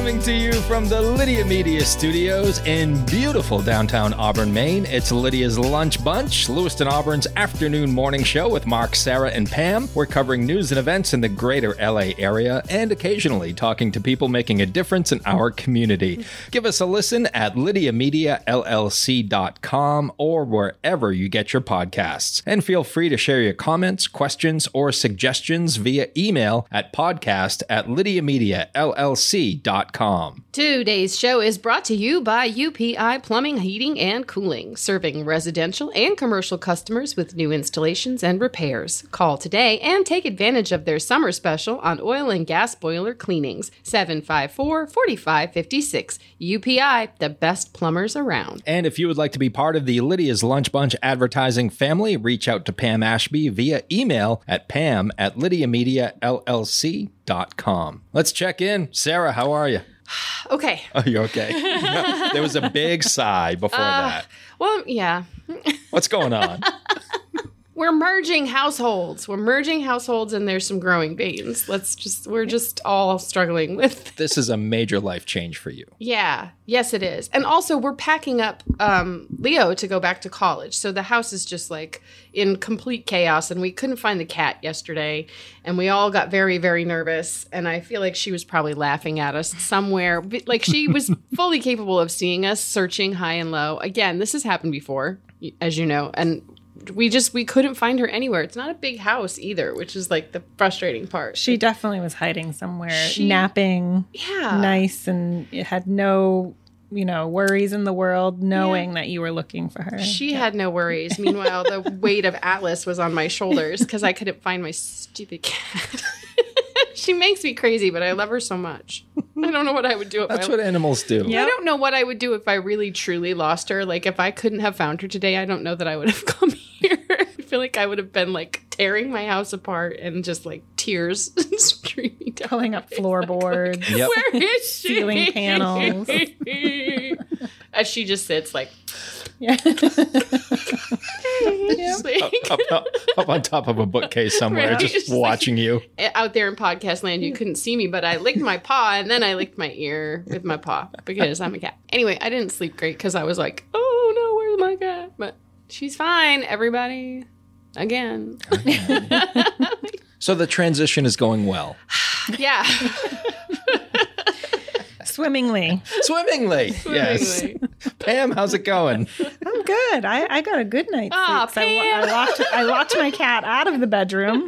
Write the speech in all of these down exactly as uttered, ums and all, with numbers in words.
Coming to you from the Lydia Media Studios in beautiful downtown Auburn, Maine, it's Lydia's Lunch Bunch, Lewiston Auburn's afternoon morning show with Mark, Sarah, and Pam. We're covering news and events in the greater L A area and occasionally talking to people making a difference in our community. Give us a listen at lydia media l l c dot com or wherever you get your podcasts. And feel free to share your comments, questions, or suggestions via email at podcast at lydia media l l c dot com. Today's show is brought to you by U P I Plumbing, Heating, and Cooling, serving residential and commercial customers with new installations and repairs. Call today and take advantage of their summer special on oil and gas boiler cleanings. seven five four, four five five six. U P I, the best plumbers around. And if you would like to be part of the Lydia's Lunch Bunch advertising family, reach out to Pam Ashby via email at pam at lydia media l l c dot com. Let's check in. Sarah, how are you? Okay. Oh, you're okay. No, there was a big sigh before uh, that. Well, yeah. What's going on? We're merging households. We're merging households, and there's some growing pains. Let's just, we're just all struggling with. This is a major life change for you. Yeah. Yes, it is. And also, we're packing up um, Leo to go back to college. So the house is just like in complete chaos, and we couldn't find the cat yesterday, and we all got very, very nervous. And I feel like she was probably laughing at us somewhere. Like she was fully capable of seeing us searching high and low. Again, this has happened before, as you know, and we just, we couldn't find her anywhere. It's not a big house either, which is like the frustrating part. She definitely was hiding somewhere, She- napping, Yeah. nice, and it had no, you know, worries in the world, knowing that you were looking for her. She had no worries. Meanwhile, the weight of Atlas was on my shoulders because I couldn't find my stupid cat. She makes me crazy, but I love her so much. I don't know what I would do if That's I... what animals do. Yeah. I don't know what I would do if I really, truly lost her. Like, if I couldn't have found her today, I don't know that I would have come here. I feel like I would have been, like, tearing my house apart and just, like, tears streaming down. Pulling up floorboards. Yep. Where is she? Ceiling panels. As she just sits, like... Yeah. just like- Up, up, up on top of a bookcase somewhere, Right. just Just like- watching you. Out there in podcast land, you couldn't see me, but I licked my paw and then I licked my ear with my paw because I'm a cat. Anyway, I didn't sleep great because I was like, oh no, where's my cat? But she's fine, everybody. Again. So the transition is going well. Yeah. Swimmingly. Swimmingly. Yes. Swimmingly. Pam, how's it going? I'm good. I, I got a good night's Aw, sleep. So I, Pam. I locked I locked my cat out of the bedroom.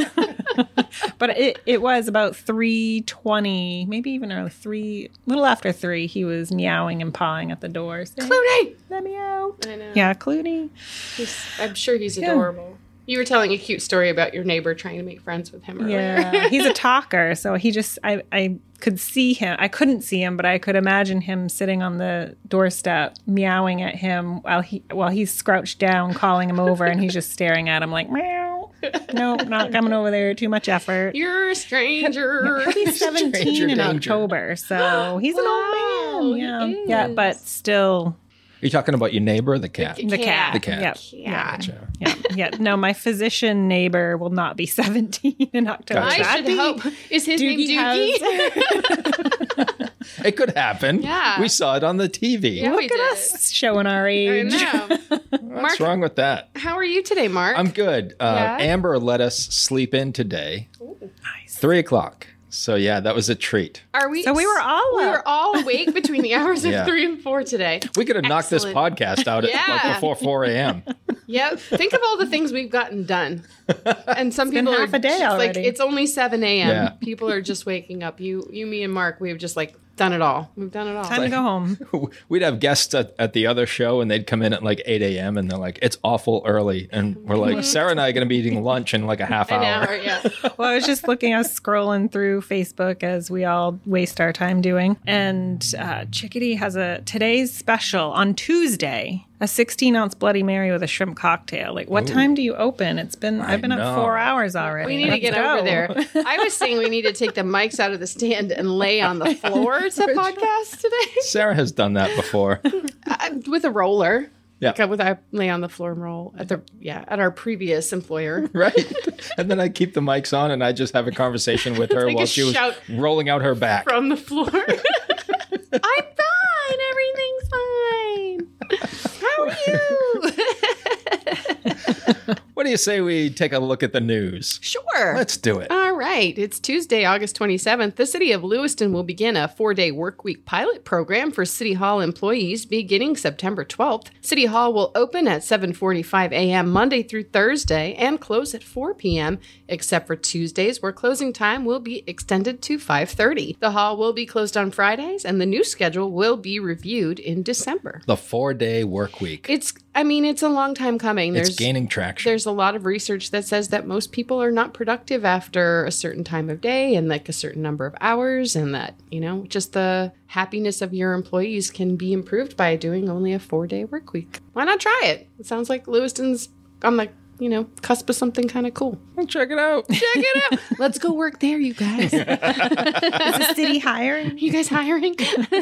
But it, it was about three twenty, maybe even early three, little after three. He was meowing and pawing at the door. Saying, Clooney. let me out. I know. Yeah, Clooney. He's, I'm sure he's Yeah. adorable. You were telling a cute story about your neighbor trying to make friends with him earlier. Yeah, he's a talker, so he just I I could see him. I couldn't see him, but I could imagine him sitting on the doorstep meowing at him while he while he's crouched down, calling him over, and he's just staring at him like meow. No, not coming over there. Too much effort. You're a stranger. He'll be seventeen Stranger in danger. October, so he's an Wow, old he man. Yeah, yeah, but is. still Are you talking about your neighbor or the cat? The the cat. The cat. Yep. Yeah. Gotcha. Yeah, yeah. No, my physician neighbor will not be seventeen in October. Gotcha. I That'd should be- hope. Is his Doogie name Doogie? It could happen. Yeah. We saw it on the T V. Yeah, we Look at did. us showing our I age. know. What's Mark- wrong with that? How are you today, Mark? I'm good. Uh, Yeah? Amber let us sleep in today. Nice. Three o'clock. So yeah, that was a treat. Are we? So we were all we up. were all awake between the hours of Yeah. three and four today. We could have knocked this Excellent. podcast out at like Yeah. before four a.m. Yep. Think of all the things we've gotten done. And some It's been people half are a day just like, already. it's only seven a.m. Yeah. People are just waking up. You, you, me, and Mark, we've just like done it all. We've done it all. Time to go home. We'd have guests at, at the other show, and they'd come in at like eight a.m. and they're like, "It's awful early," and we're like, "Sarah and I are going to be eating lunch in like a half An hour." hour, yeah. Well, I was just looking, I was scrolling through Facebook as we all waste our time doing. And uh, Chickadee has a today's special on Tuesday, a sixteen ounce Bloody Mary with a shrimp cocktail. Like, what Ooh. time do you open? It's been, I I've been know. up four hours already. We need to Let's get go. over there. I was saying we need to take the mics out of the stand and lay on the floor to podcast today Sarah has done that before. uh, with a roller. Yeah. Like, uh, with I lay on the floor and roll at the yeah at our previous employer. Right. And then I keep the mics on and I just have a conversation with her Like a while she was shout rolling out her back. From the floor. I'm fine. Everything's fine. How are you? What do you say we take a look at the news? Sure. Let's do it. All right. It's Tuesday, August twenty-seventh. The city of Lewiston will begin a four-day workweek pilot program for City Hall employees beginning September twelfth. City Hall will open at seven forty-five a.m. Monday through Thursday and close at four p.m., except for Tuesdays, where closing time will be extended to five thirty. The hall will be closed on Fridays, and the new schedule will be reviewed in December. The four-day work week. It's, I mean, it's a long time coming. It's gaining traction. There's a lot of research that says that most people are not productive after a certain time of day and like a certain number of hours, and that, you know, just the happiness of your employees can be improved by doing only a four-day work week. Why not try it? It sounds like Lewiston's on the, you know, cusp of something kind of cool. Well, check it out. Check it out. Let's go work there, you guys. Is the city hiring? You guys hiring?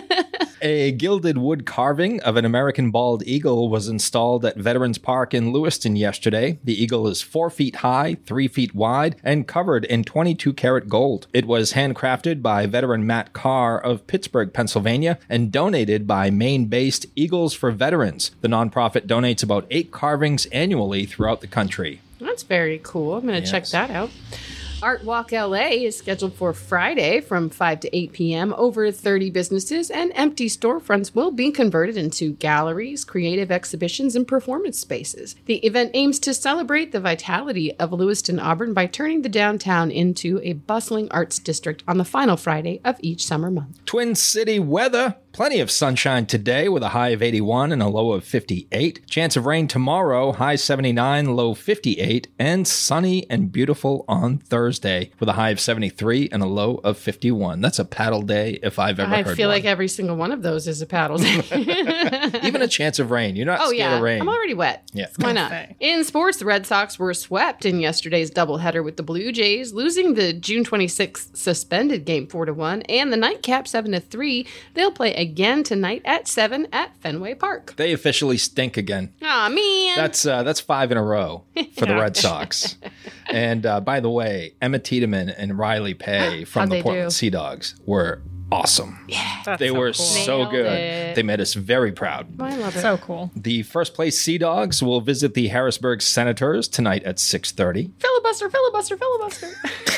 A gilded wood carving of an American bald eagle was installed at Veterans Park in Lewiston yesterday. The eagle is four feet high, three feet wide, and covered in twenty-two karat gold. It was handcrafted by veteran Matt Carr of Pittsburgh, Pennsylvania, and donated by Maine-based Eagles for Veterans. The nonprofit donates about eight carvings annually throughout the country. That's very cool. I'm going to Yes. check that out. Art Walk L A is scheduled for Friday from five to eight p.m. Over thirty businesses and empty storefronts will be converted into galleries, creative exhibitions, and performance spaces. The event aims to celebrate the vitality of Lewiston, Auburn by turning the downtown into a bustling arts district on the final Friday of each summer month. Twin City weather. Plenty of sunshine today with a high of eighty-one and a low of fifty-eight. Chance of rain tomorrow, high seventy-nine, low fifty-eight. And sunny and beautiful on Thursday with a high of seventy-three and a low of fifty-one. That's a paddle day if I've ever I heard feel one. like every single one of those is a paddle day. Even a chance of rain. You're not Oh, scared yeah. of rain. I'm already wet. Yeah. Why not? say. In sports, the Red Sox were swept in yesterday's doubleheader with the Blue Jays, losing the June twenty-sixth suspended game four to one and the nightcap seven to three. They'll play again tonight at seven at Fenway Park. They officially stink again. Aw, man. That's uh, that's five in a row for the Yeah. Red Sox. And uh, by the way, Emma Tiedemann and Riley Pay from How'd the they Portland do? Sea Dogs were awesome. That's They so were cool. so Nailed good. it. They made us very proud. I love it. So cool. The first place Sea Dogs will visit the Harrisburg Senators tonight at six thirty. Filibuster, filibuster, filibuster.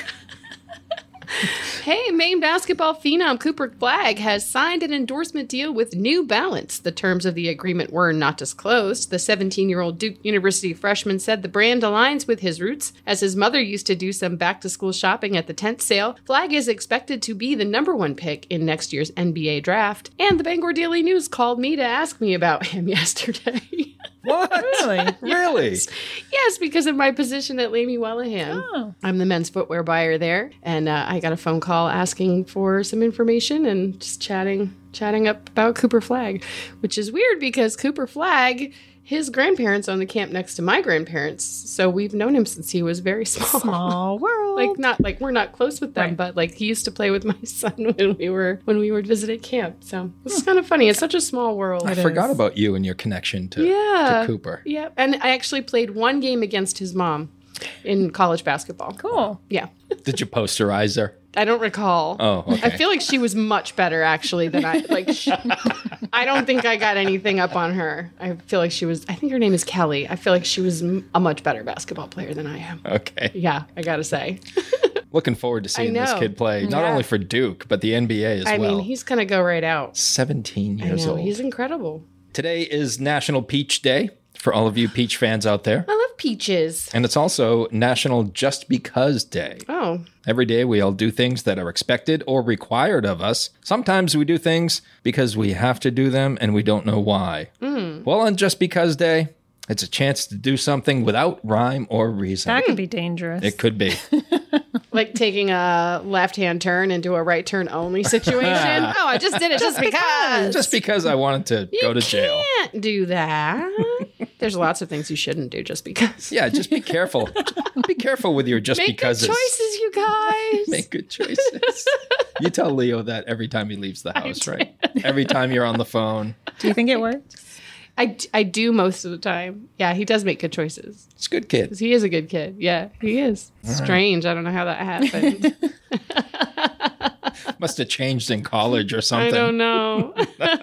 Hey, Maine basketball phenom Cooper Flagg has signed an endorsement deal with New Balance. The terms of the agreement were not disclosed. The seventeen-year-old Duke University freshman said the brand aligns with his roots, as his mother used to do some back-to-school shopping at the tent sale. Flagg is expected to be the number one pick in next year's N B A draft. And the Bangor Daily News called me to ask me about him yesterday. What? Really? Really? Yes, because of my position at Lamy Wellahan. Oh. I'm the men's footwear buyer there, and uh, I got a phone call asking for some information and just chatting, chatting up about Cooper Flagg, which is weird because Cooper Flagg, his grandparents own the camp next to my grandparents, so we've known him since he was very small. Small world. Like not like we're not close with them, Right. but like he used to play with my son when we were when we would visit at camp. So it's kind of funny. It's such a small world. I It forgot is. about you and your connection to, Yeah. to Cooper. Yeah, and I actually played one game against his mom in college basketball. Cool. Yeah. Did you posterize her? I don't recall. Oh, okay. I feel like she was much better actually than I like. She, I don't think I got anything up on her. I feel like she was. I think her name is Kelly. I feel like she was m- a much better basketball player than I am. Okay. Yeah, I gotta say. Looking forward to seeing this know. kid play, not Yeah. only for Duke, but the N B A as I well. mean, he's gonna go right out. seventeen I years know old. he's incredible. Today is National Peach Day for all of you peach fans out there. I love peaches. And it's also National Just Because Day. Oh, Every day we all do things that are expected or required of us. Sometimes we do things because we have to do them and we don't know why. Mm. Well, on Just Because Day, it's a chance to do something without rhyme or reason. That could be dangerous. It could be. like taking a left-hand turn into a right turn only situation. Oh, I just did it just because. Just because I wanted to you go to jail. can't do that. There's lots of things you shouldn't do just because. Yeah, just be careful. Be careful with your just Make because. good choices, you guys. Make good choices. You tell Leo that every time he leaves the house, right? Every time you're on the phone. Do you think it works? I, I do most of the time. Yeah, he does make good choices. It's a good kid. 'Cause he is a good kid. Yeah, he is. Strange. I don't know how that happened. Must have changed in college or I something. don't know.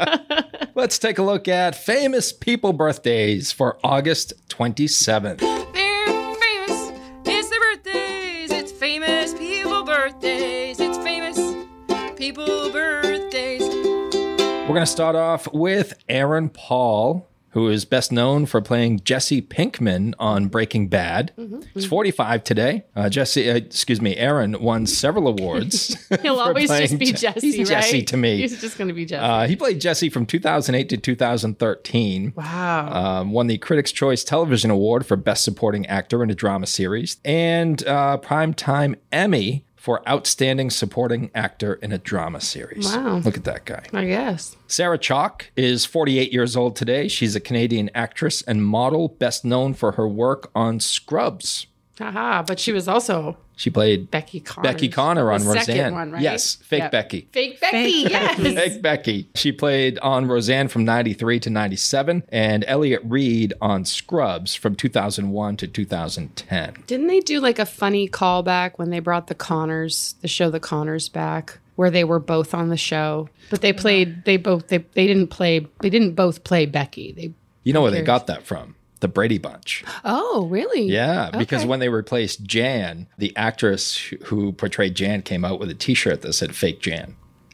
Let's take a look at famous people birthdays for August twenty-seventh. They're famous. It's their birthdays. It's famous people birthdays. It's famous people birthdays. We're going to start off with Aaron Paul, who is best known for playing Jesse Pinkman on Breaking Bad. Mm-hmm. He's forty-five today. Uh, Jesse, uh, excuse me, Aaron won several awards. He'll always just be Je- Jesse, He's right? Jesse to me. He's just going to be Jesse. Uh, he played Jesse from two thousand eight to two thousand thirteen. Wow. Um, won the Critics' Choice Television Award for Best Supporting Actor in a Drama Series and uh, Primetime Emmy for Outstanding Supporting Actor in a Drama Series. Wow. Look at that guy. I guess. Sarah Chalke is forty-eight years old today. She's a Canadian actress and model, best known for her work on Scrubs. Haha, but she was also She played Becky Connor. Becky Connor on the Roseanne. Second one, right? Yes, fake Yep. Becky. Fake Becky, Fake yes. Becky. Fake Becky. She played on Roseanne from ninety-three to ninety-seven and Elliot Reed on Scrubs from two thousand one to two thousand ten. Didn't they do like a funny callback when they brought the Connors, the show The Connors back, where they were both on the show, but they played, they both, they, they didn't play, they didn't both play Becky. They. You know where they cares? got that from? The Brady Bunch. Oh, really? Yeah, because Okay. when they replaced Jan, the actress who- who portrayed Jan came out with a T-shirt that said "Fake Jan"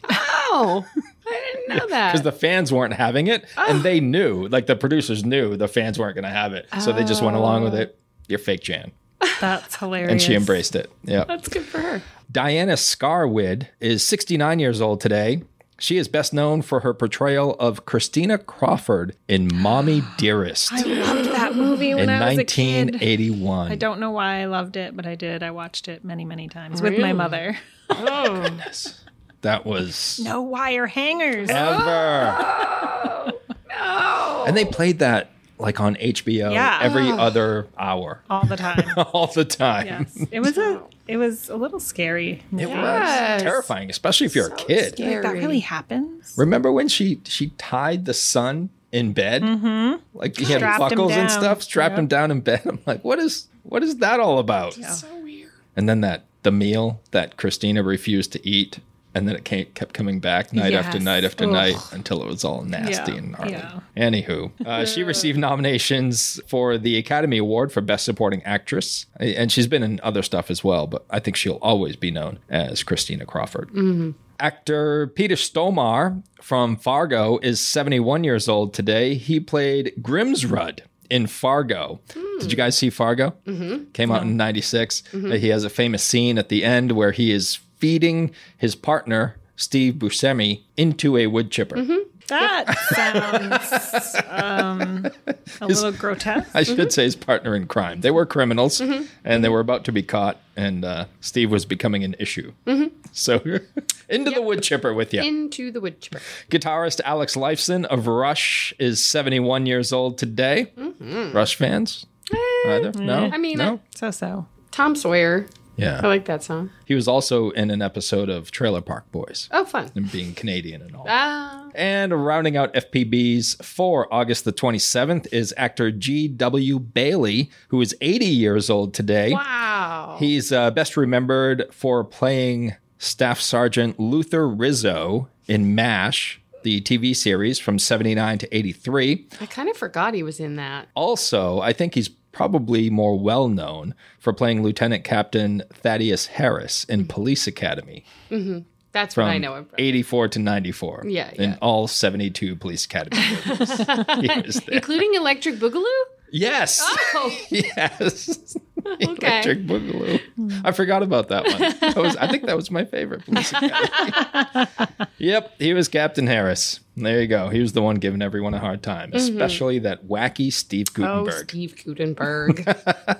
Oh, I didn't know that. because the fans weren't having it, and they knew, like the producers knew, the fans weren't going to have it, so they just went along with it. You're fake Jan, That's hilarious. and she embraced it. Yeah. That's good for her. Diana Scarwid is sixty-nine years old today. She is best known for her portrayal of Christina Crawford in Mommy Dearest I loved that movie when in I was a kid. nineteen eighty-one. I don't know why I loved it, but I did. I watched it many, many times with my Really? mother. Oh, That was No wire hangers. ever. no. And they played that like on H B O Yeah. every other hour, All the time. all the time. Yes. It was a it was a little scary. It Yes. was terrifying, especially if you're a kid. scary. Like, that really happens? Remember when she she tied the son in bed? Mm-hmm. Like he had Strapped him buckles and down. stuff, strapped Yep. him down in bed. I'm like, what is what is that all about? So weird. And then that the meal that Christina refused to eat, and then it came, kept coming back night after Yes. night after Ugh. night until it was all nasty Yeah, and gnarly. yeah. Anywho, uh, she received nominations for the Academy Award for Best Supporting Actress, and she's been in other stuff as well, but I think she'll always be known as Christina Crawford. Actor Peter Stormare from Fargo is seventy-one years old today. He played Grimsrud in Fargo. Did you guys see Fargo? Mm-hmm. Came out in ninety-six. Uh, He has a famous scene at the end where he is feeding his partner, Steve Buscemi, into a wood chipper. That sounds um, a little grotesque. I should say his partner in crime. They were criminals, and they were about to be caught, and uh, Steve was becoming an issue. So into the wood chipper with you. Into the wood chipper. Guitarist Alex Lifeson of Rush is seventy-one years old today. Rush fans? Either? No? I mean, no? So so. Tom Sawyer. I Yeah. like that song. He was also in an episode of Trailer Park Boys, Oh, fun. and being Canadian and all. Ah, And rounding out F P Bs for August the twenty-seventh is actor G W. Bailey, who is eighty years old today. wow. He's uh, best remembered for playing Staff Sergeant Luther Rizzo in MASH, the T V series from seventy-nine to eighty-three. I kind of forgot he was in that. Also, I think he's probably more well known for playing Lieutenant Captain Thaddeus Harris in Police Academy That's from what I know him from. eighty-four to ninety-four. Yeah, In yeah. all seventy-two Police Academy movies. He was there. Including Electric Boogaloo? Yes. Oh, Yes. okay. Electric Boogaloo. I forgot about that one. That was, I think that was my favorite Police Academy. Yep, he was Captain Harris. There you go. He was the one giving everyone a hard time, especially that wacky Steve Oh, Guttenberg. Steve Gutenberg.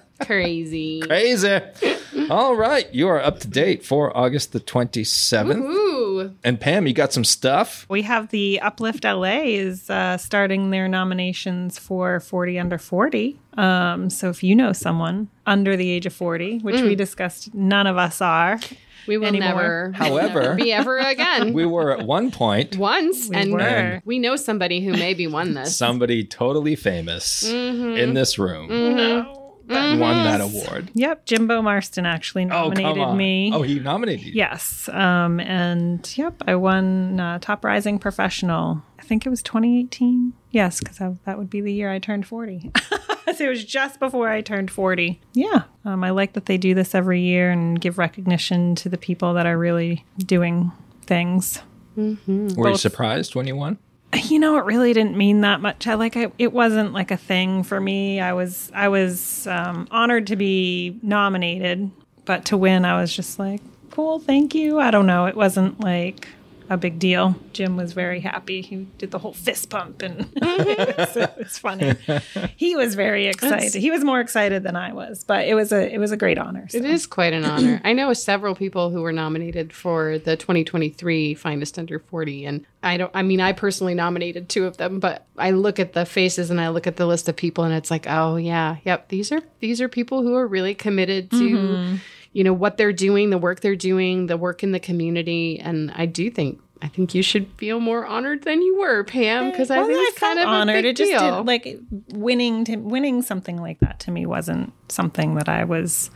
Crazy. Crazy. All right, you are up to date for August the twenty-seventh. Ooh. And Pam, you got some stuff? We have the Uplift L A is uh, starting their nominations for forty under forty. Um, so if you know someone under the age of forty, which we discussed, none of us are. We will Anymore. never However, be ever again. we were at one point Once, We and were. we know somebody who maybe won this. somebody totally famous in this room. No. that won that award. Yep, Jimbo Marston actually Oh, come nominated on. me. Oh, he nominated you. Yes, um, and yep, I won uh, Top Rising Professional. I think it was twenty eighteen. Yes, because that would be the year I turned forty. So it was just before I turned forty. Yeah, um, I like that they do this every year and give recognition to the people that are really doing things. Mm-hmm. Were you Both- surprised when you won? You know, it really didn't mean that much. I like I, it wasn't like a thing for me. I was I was um, honored to be nominated, but to win, I was just like, cool, thank you. I don't know. It wasn't like a big deal. Jim was very happy. He did the whole fist pump, and it was, it was funny. He was very excited. It's- he was more excited than I was, but it was a it was a great honor. So. It is quite an honor. I know several people who were nominated for the twenty twenty-three Finest Under forty, and I don't. I mean, I personally nominated two of them, but I look at the faces and I look at the list of people, and it's like, oh yeah, yep. These are these are people who are really committed to. Mm-hmm. You know, what they're doing, the work they're doing, the work in the community. And I do think, I think you should feel more honored than you were, Pam, because I Well, think it's kind of honored. a big It just deal. didn't, like winning to winning something like that to me wasn't something that I was,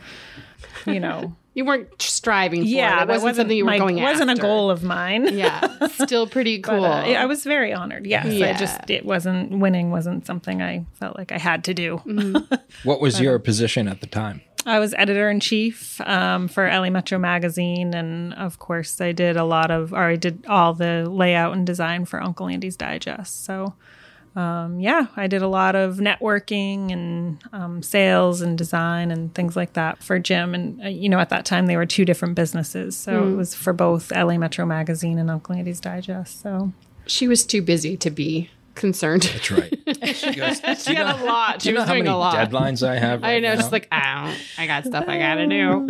you know. You weren't striving for yeah, it. It that wasn't something you were my, going after. wasn't a goal of mine. Yeah, still pretty cool. But, uh, I was very honored. Yes, Yeah. I just it wasn't winning wasn't something I felt like I had to do. Mm-hmm. What was your position at the time? I was editor in chief um, for L A Metro Magazine, and of course, I did a lot of, or I did all the layout and design for Uncle Andy's Digest. So, um, yeah, I did a lot of networking and um, sales and design and things like that for Jim. And uh, you know, at that time, they were two different businesses, so Mm. it was for both L A Metro Magazine and Uncle Andy's Digest. So, She was too busy to be concerned. That's right. She goes, "Do She you had know- a lot. Do She you know was how doing many a lot. deadlines I have? I right know, now? just like, I don't, I got stuff I gotta do.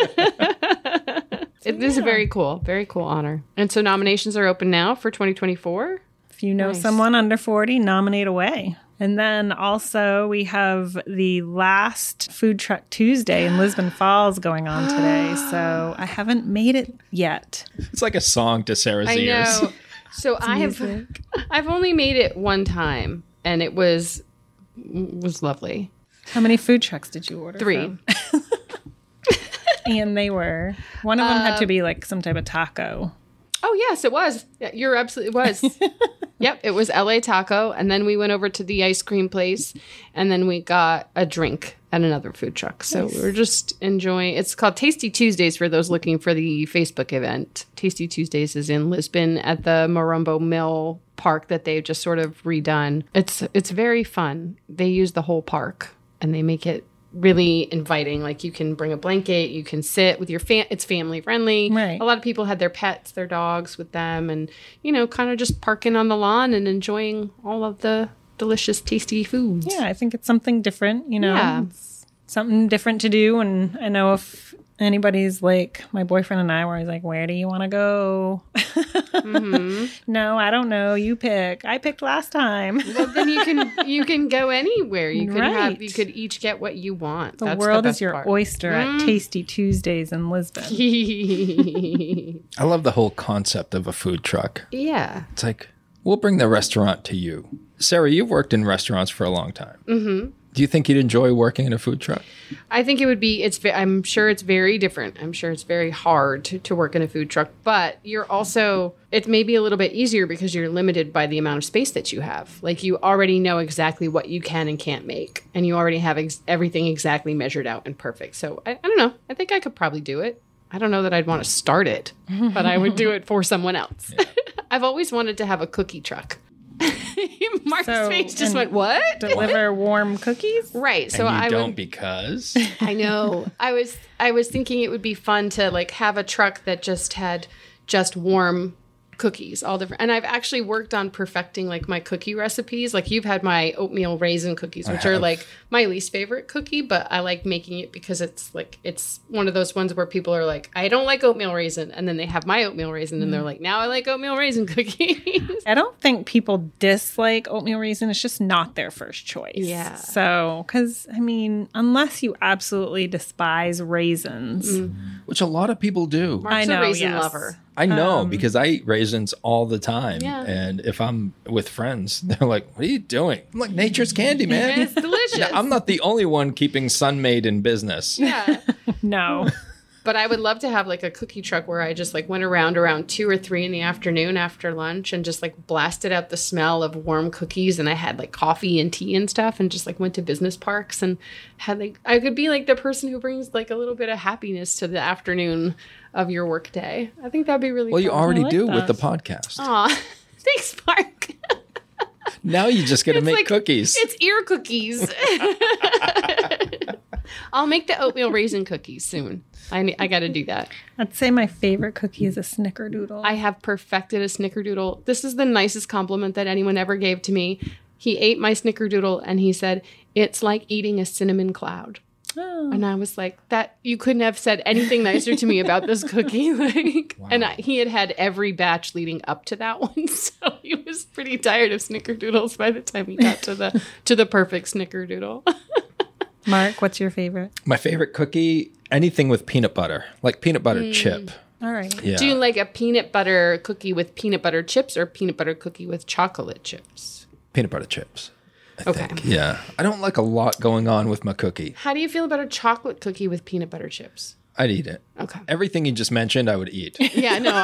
It is a very cool, very cool honor. And so nominations are open now for twenty twenty-four. if you know Nice. someone under forty, nominate away. And then also we have the last Food Truck Tuesday in Lisbon Falls going on today. So I haven't made it yet. It's like a song to Sarah's I ears. know. So I have, I've only made it one time, and it was was lovely. How many food trucks did you order? Three. from? And they were, one of them had to be like some type of taco. Oh yes, it was. Yeah, you're absolutely it was. Yep, it was L A Taco, and then we went over to the ice cream place, and then we got a drink at another food truck. So we were just enjoying. It's called Tasty Tuesdays for those looking for the Facebook event. Tasty Tuesdays is in Lisbon at the Marumbo Mill Park that they've just sort of redone. It's it's very fun. They use the whole park and they make it really inviting. Like you can bring a blanket, you can sit with your fam. It's family friendly. Right. A lot of people had their pets, their dogs with them, and you know, kind of just parking on the lawn and enjoying all of the delicious, tasty foods. Yeah, I think it's something different, you know, Yeah. it's something different to do. And I know if anybody's like, my boyfriend and I were always like, where do you want to go? Mm-hmm. No, I don't know. You pick. I picked last time. Well, then you can you can go anywhere. You could have Right. you could each get what you want. The That's world best is your part. oyster at Tasty Tuesdays in Lisbon. I love the whole concept of a food truck. Yeah. It's like, we'll bring the restaurant to you. Sarah, you've worked in restaurants for a long time. Mm-hmm. Do you think you'd enjoy working in a food truck? I think it would be, it's, ve- I'm sure it's very different. I'm sure it's very hard to, to work in a food truck, but you're also, it may be a little bit easier because you're limited by the amount of space that you have. Like you already know exactly what you can and can't make, and you already have ex- everything exactly measured out and perfect. So I, I don't know. I think I could probably do it. I don't know that I'd want to start it, but I would do it for someone else. I've always wanted to have a cookie truck. Mark's So, face just and went, what? Deliver warm cookies? Right. So and you I don't would, because I know. I was I was thinking it would be fun to like have a truck that just had just warm cookies, all different. And I've actually worked on perfecting like my cookie recipes. Like you've had my oatmeal raisin cookies, which are have. like my least favorite cookie, but I like making it because it's like it's one of those ones where people are like, I don't like oatmeal raisin, and then they have my oatmeal raisin and they're like, now I like oatmeal raisin cookies. I don't think people dislike oatmeal raisin. It's just not their first choice. Yeah. So, because, I mean, unless you absolutely despise raisins. which a lot of people do. Mark's I know, a raisin yes. lover. I know Um, because I eat raisins all the time. Yeah. And if I'm with friends, they're like, what are you doing? I'm like, nature's candy, man. It's delicious. Now, I'm not the only one keeping Sunmaid in business. Yeah. No. But I would love to have like a cookie truck where I just like went around around two or three in the afternoon after lunch and just like blasted out the smell of warm cookies. And I had like coffee and tea and stuff and just like went to business parks and had like, I could be like the person who brings like a little bit of happiness to the afternoon of your work day. I think that'd be really Well, fun. you already like do that. with the podcast. Aw, thanks, Mark. Now you just got to It's make like- cookies. It's ear cookies. I'll make the oatmeal raisin cookies soon. I ne- I got to do that. I'd say my favorite cookie is a snickerdoodle. I have perfected a snickerdoodle. This is the nicest compliment that anyone ever gave to me. He ate my snickerdoodle and he said, "It's like eating a cinnamon cloud." Oh. And I was like, "That you couldn't have said anything nicer to me about this cookie." Like, Wow. and I, he had had every batch leading up to that one, so he was pretty tired of snickerdoodles by the time he got to the to the perfect snickerdoodle. Mark, what's your favorite? My favorite cookie, anything with peanut butter, like peanut butter Mm. chip. All right. Yeah. Do you like a peanut butter cookie with peanut butter chips or peanut butter cookie with chocolate chips? Peanut butter chips. I Okay. think. Yeah. I don't like a lot going on with my cookie. How do you feel about a chocolate cookie with peanut butter chips? I'd eat it. Okay. Everything you just mentioned, I would eat. Yeah, no,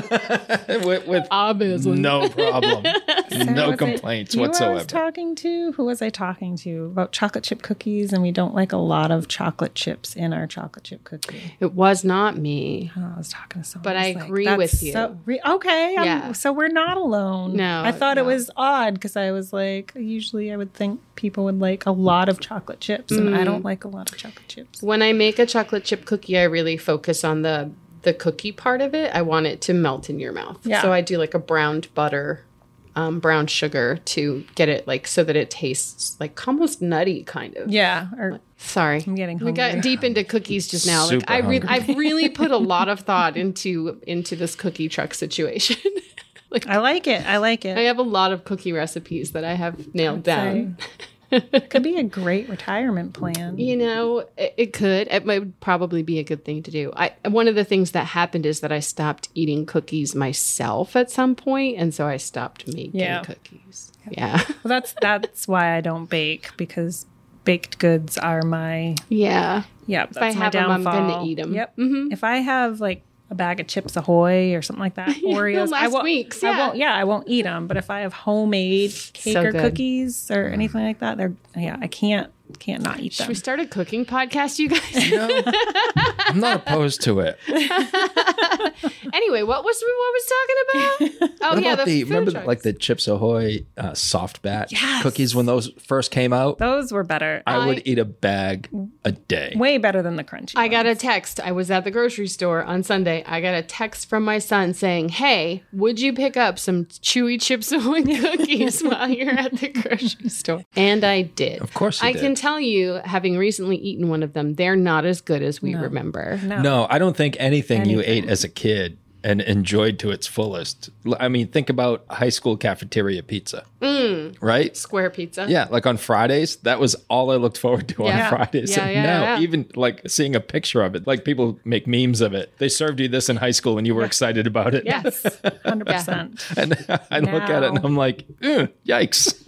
I with with obviously no problem. Sarah, no was it complaints you I whatsoever. was talking to? Who was I talking to about chocolate chip cookies? And we don't like a lot of chocolate chips in our chocolate chip cookie. It was not me. Oh, I was talking to someone. But I who's like, agree "That's with you." So re- okay, I'm- Yeah. so we're not alone. No, I thought it no. was odd because I was like, usually I would think people would like a lot of chocolate chips, and Mm. I don't like a lot of chocolate chips. When I make a chocolate chip cookie, I really focus on the the cookie part of it. I want it to melt in your mouth. Yeah. So I do like a browned butter, um, brown sugar to get it like so that it tastes like almost nutty kind of. Yeah, or Sorry. I'm getting We got hungry. deep into cookies just now. Super like I re- hungry. I've really put a lot of thought into into this cookie truck situation. I like it. I like it. I have a lot of cookie recipes that I have nailed down. It could be a great retirement plan. You know, it, it could. It might probably be a good thing to do. I one of the things that happened is that I stopped eating cookies myself at some point, and so I stopped making Yeah. cookies. Yeah, Well, that's that's why I don't bake, because baked goods are my yeah. yeah. That's I my have 'em, I'm downfall. gonna eat 'em. Yep. Mhm. If I have like a bag of Chips Ahoy or something like that, Oreos, I last won't. week's, I yeah. won't. Yeah, I won't eat them. But if I have homemade cake So or good. cookies or anything like that, they're yeah. I can't can't not eat Should them. we start a cooking podcast, you guys? You know, I'm not opposed to it. Anyway, what was we what was talking about? Oh What yeah, about the, the, food remember trucks. like the Chips Ahoy uh, soft batch Yes. cookies when those first came out? Those were better. I, I- would eat a bag a day. Way better than the crunchy. I got a ones. text. I was at the grocery store on Sunday. I got a text from my son saying, "Hey, would you pick up some Chewy Chips Ahoy cookies while you're at the grocery store?" And I did. Of course you I did. can tell you, having recently eaten one of them, they're not as good as we remember. No. No, I don't think anything, you Anything. ate as a kid and enjoyed to its fullest. L- I mean, think about high school cafeteria pizza, Mm. right? Square pizza. Yeah, like on Fridays, that was all I looked forward to Yeah. on Fridays. Yeah, and yeah, now, yeah. even like seeing a picture of it, like people make memes of it. They served you this in high school and you were excited about it. Yes. Hundred percent. And I look at it and Now- I'm like, "Ugh, yikes.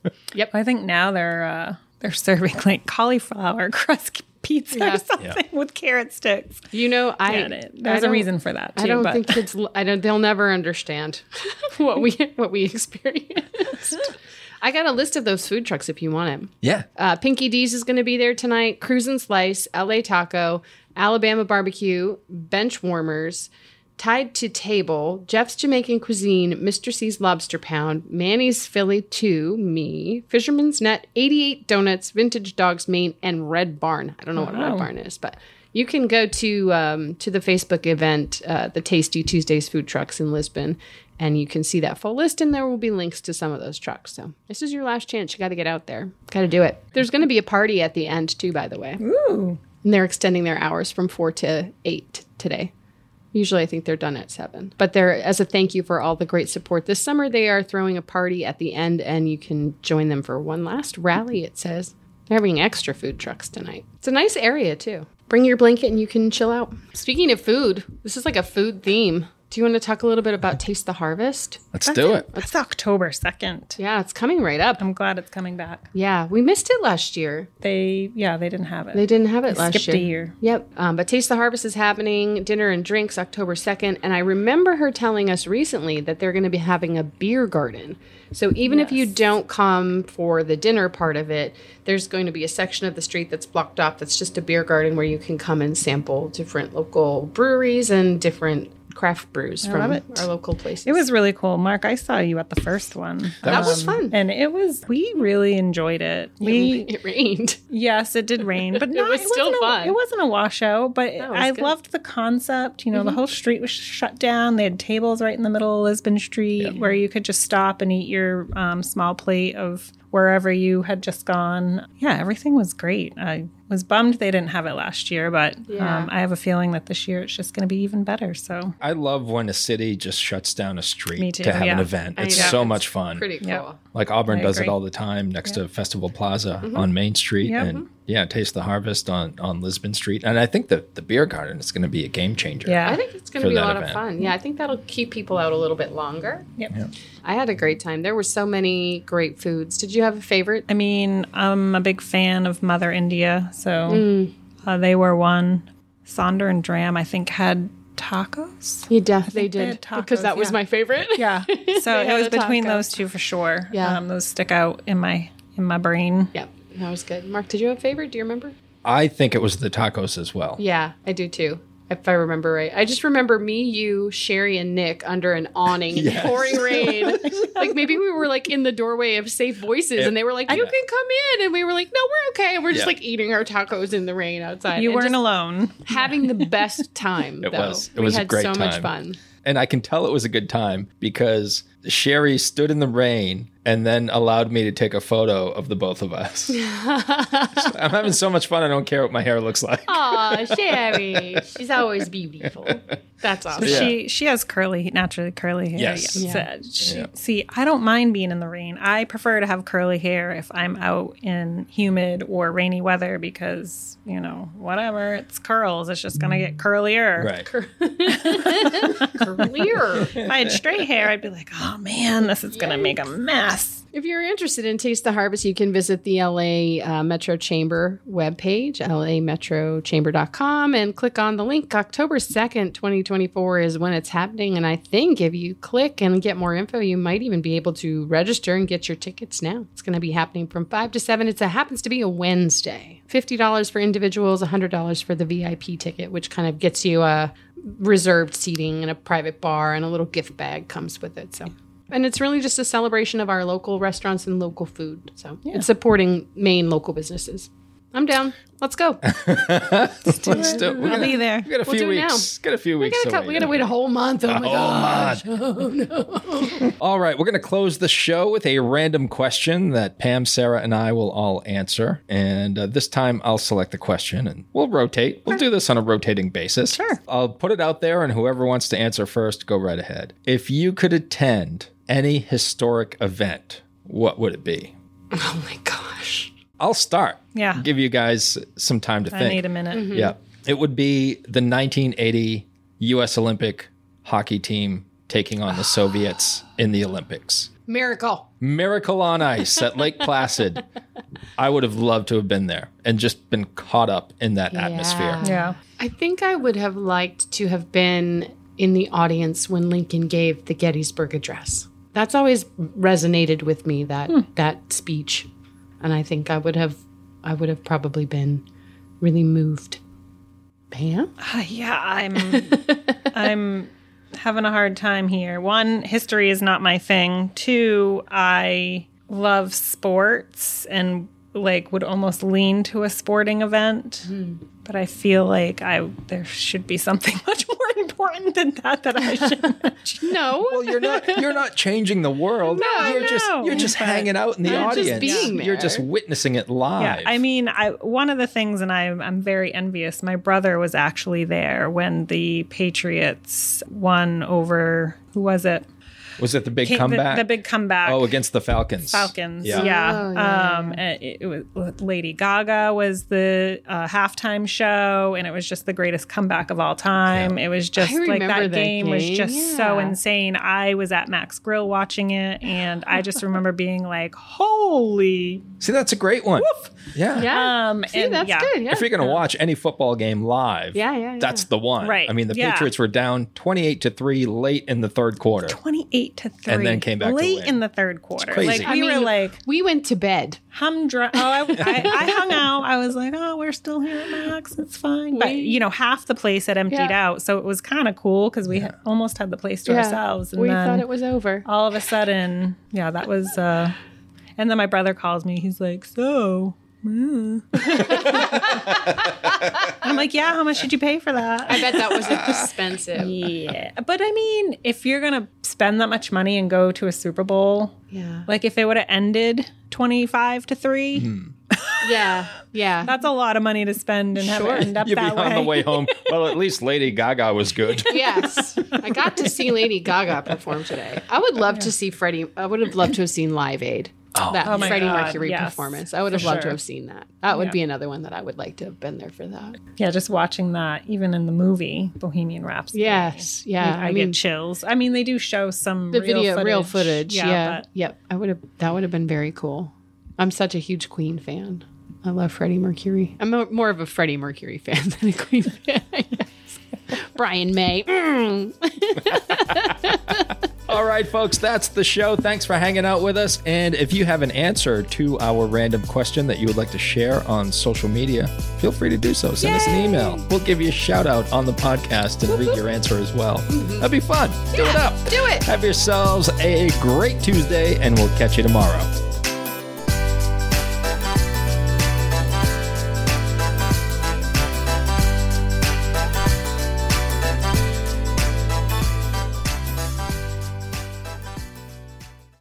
I think now they're uh, they're serving like cauliflower crust pizza Yeah. or something with carrot sticks. You know, I Yeah, it- I there's a don't- reason for that too. I don't but think kids. I don't. They'll never understand what we what we experienced. I got a list of those food trucks if you want it. Yeah. Uh, Pinky D's is going to be there tonight. Cruise and Slice, L A Taco, Alabama Barbecue, Bench Warmers, Tied to Table, Jeff's Jamaican Cuisine, Mister C's Lobster Pound, Manny's Philly two, me, Fisherman's Net, eighty-eight Donuts, Vintage Dogs Maine, and Red Barn. I don't know what Wow. Red Barn is, but you can go to um, to the Facebook event, uh, the Tasty Tuesdays Food Trucks in Lisbon, and you can see that full list, and there will be links to some of those trucks. So this is your last chance. You got to get out there. Got to do it. There's going to be a party at the end, too, by the way. ooh, And they're extending their hours from four to eight today. Usually I think they're done at seven. But they're, as a thank you for all the great support this summer, they are throwing a party at the end, and you can join them for one last rally, it says. They're having extra food trucks tonight. It's a nice area, too. Bring your blanket and you can chill out. Speaking of food, this is like a food theme Do you want to talk a little bit about Taste the Harvest? Let's That's do in- it. That's October second. Yeah, it's coming right up. I'm glad it's coming back. Yeah, we missed it last year. They, yeah, they didn't have it. They didn't have it They last skipped year. a year. Yep. Um, but Taste the Harvest is happening, dinner and drinks October second. And I remember her telling us recently that they're going to be having a beer garden. So even if you Yes. don't come for the dinner part of it, there's going to be a section of the street that's blocked off that's just a beer garden where you can come and sample different local breweries and different craft brews from love it. our local places. It was really cool. Mark, I saw you at the first one. That was fun. And it was, we really enjoyed it. We, It rained. yes, it did rain, but no, was still wasn't a- fun. it wasn't a washout, but it was I good. Mm-hmm. loved the concept. You know, the whole street was shut down. They had tables right in the middle of Lisbon Street where you could just stop and eat your um, small plate of wherever you had just gone. Yeah, everything was great. I was bummed they didn't have it last year, but Yeah. um, I have a feeling that this year it's just going to be even better. So I love when a city just shuts down a street Me too, to have yeah. an event. I It's know. so It's much fun. Pretty cool. Yep. Like Auburn I does it agree. all the time next to Festival Plaza on Main Street. Yep. And yeah, Taste the Harvest on, on Lisbon Street. And I think that the beer garden is going to be a game changer. yeah. I think it's going For to be a that lot event. of fun. Yeah, I think that'll keep people out a little bit longer. Yep. I had a great time. There were so many great foods. Did you have a favorite? I mean, I'm a big fan of Mother India, so Mm. uh, they were one. Sonder and Dram, I think, had tacos. You definitely they did had because tacos, that was yeah. my favorite. Yeah, so They it had was a between taco. those two for sure. Yeah. um, those stick out in my in my brain. Yeah, that was good. Mark, did you have a favorite? Do you remember? I think it was the tacos as well. Yeah, I do too. If I remember right, I just remember me, you, Sherry, and Nick under an awning in Yes. pouring rain. Like maybe we were like in the doorway of Safe Voices, and they were like, "You Yeah. can come in," and we were like, "No, we're okay." And we're just Yeah. like eating our tacos in the rain outside. You and weren't just alone. having the best time. It though. was. It we was a had great so much time. fun. And I can tell it was a good time because Sherry stood in the rain and then allowed me to take a photo of the both of us. I'm having so much fun, I don't care what my hair looks like. Aw, Sherry. She's always beautiful. That's awesome. Yeah. She she has curly, naturally curly hair. Yes. yes. Yeah. Uh, she- Yeah. See, I don't mind being in the rain. I prefer to have curly hair if I'm out in humid or rainy weather because, you know, whatever, it's curls. It's just going to get curlier. Right. Clear. If I had straight hair, I'd be like, oh man, this is going to make a mess. If you're interested in Taste the Harvest, you can visit the L A uh, Metro Chamber webpage, L A metro chamber dot com, and click on the link. October second, twenty twenty-four is when it's happening. And I think if you click and get more info, you might even be able to register and get your tickets now. It's going to be happening from five to seven. It happens to be a Wednesday. fifty dollars for individuals, one hundred dollars for the V I P ticket, which kind of gets you a reserved seating and a private bar, and a little gift bag comes with it. So. And it's really just a celebration of our local restaurants and local food. So it's supporting Maine local businesses. I'm down. Let's go. Let's do it. We're I'll gonna, be there. we got a We'll few do it weeks. Got a few We weeks. gotta, to cut, we gotta wait a whole month. Oh my gosh. All right, we're going to close the show with a random question that Pam, Sarah, and I will all answer. And uh, this time I'll select the question and we'll rotate. We'll do this on a rotating basis. Sure. I'll put it out there and whoever wants to answer first, go right ahead. If you could attend any historic event, what would it be? Oh my gosh. I'll start. Yeah. Give you guys some time to I think. need a minute. Yeah. It would be the nineteen eighty U S Olympic hockey team taking on the Soviets in the Olympics. Miracle. Miracle on Ice at Lake Placid. I would have loved to have been there and just been caught up in that atmosphere. Yeah. I think I would have liked to have been in the audience when Lincoln gave the Gettysburg Address. That's always resonated with me, that that speech. And I think I would have I would have probably been really moved. Pam? Uh, yeah, I'm I'm having a hard time here. One, history is not my thing. Two, I love sports and like would almost lean to a sporting event. But I feel like I there should be something much more important than that that I should mention. No. Well, you're not you're not changing the world. No, you're just no. you're just But hanging out in the You're just audience. being You're just there. witnessing it live. Yeah, I mean, I one of the things, and I, I'm very envious. My brother was actually there when the Patriots won over who was it? Was it the big Came- comeback? The, the big comeback. Oh, against the Falcons. Falcons. Yeah. Yeah. Oh, yeah, um, It, it was Lady Gaga was the uh, halftime show, and it was just the greatest comeback of all time. It was just I like remember that that game, was game, just so yeah. insane. I was at Max Grill watching it, and I just remember being like, "Holy!" See, that's a great one. Yeah. Yeah. Um, See, and that's yeah. good. Yeah. If you're going to watch any football game live, Yeah, yeah, that's yeah. the one. Right. I mean, the Yeah. Patriots were down twenty-eight to three late in the third quarter. twenty-eight to three, And then came back to late win. in the third quarter. crazy. Like we I mean, were like we went to bed. humdrum. Oh, I, I, I hung out. I was like, oh, we're still here at Max. It's fine. But We- you know, half the place had emptied Yeah. out, so it was kind of cool because we had, almost had the place to ourselves. And we then thought it was over. all of a sudden, yeah, that was. uh And then my brother calls me. He's like, so. mm." I'm like, yeah. How much did you pay for that? I bet that was expensive. Yeah, but I mean, if you're gonna spend that much money and go to a Super Bowl, Yeah. like if it would have ended twenty-five to three, Yeah. Yeah. that's a lot of money to spend and have Sure. it end up You'd be that on way. the way home. Well, at least Lady Gaga was good. Yes. I got to see Lady Gaga perform today. I would love to see Freddie. I would have loved to have seen Live Aid. That Oh my Freddie God, Mercury yes, performance. I would for have loved to sure. have seen that. That would Yeah. be another one that I would like to have been there for that. Yeah, just watching that, even in the movie Bohemian Rhapsody. Yes. Yeah. I, I, mean, get chills. I mean, they do show some the real video, footage. real footage. Yeah. but Yep. I would have, that would have been very cool. I'm such a huge Queen fan. I love Freddie Mercury. I'm mo- more of a Freddie Mercury fan than a Queen fan. I guess. Brian May. Mm. All right, folks, that's the show. Thanks for hanging out with us. And if you have an answer to our random question that you would like to share on social media, feel free to do so. Send us an email. We'll give you a shout out on the podcast and read your answer as well. That'd be fun. Do it up. Do it. Have yourselves a great Tuesday, and we'll catch you tomorrow.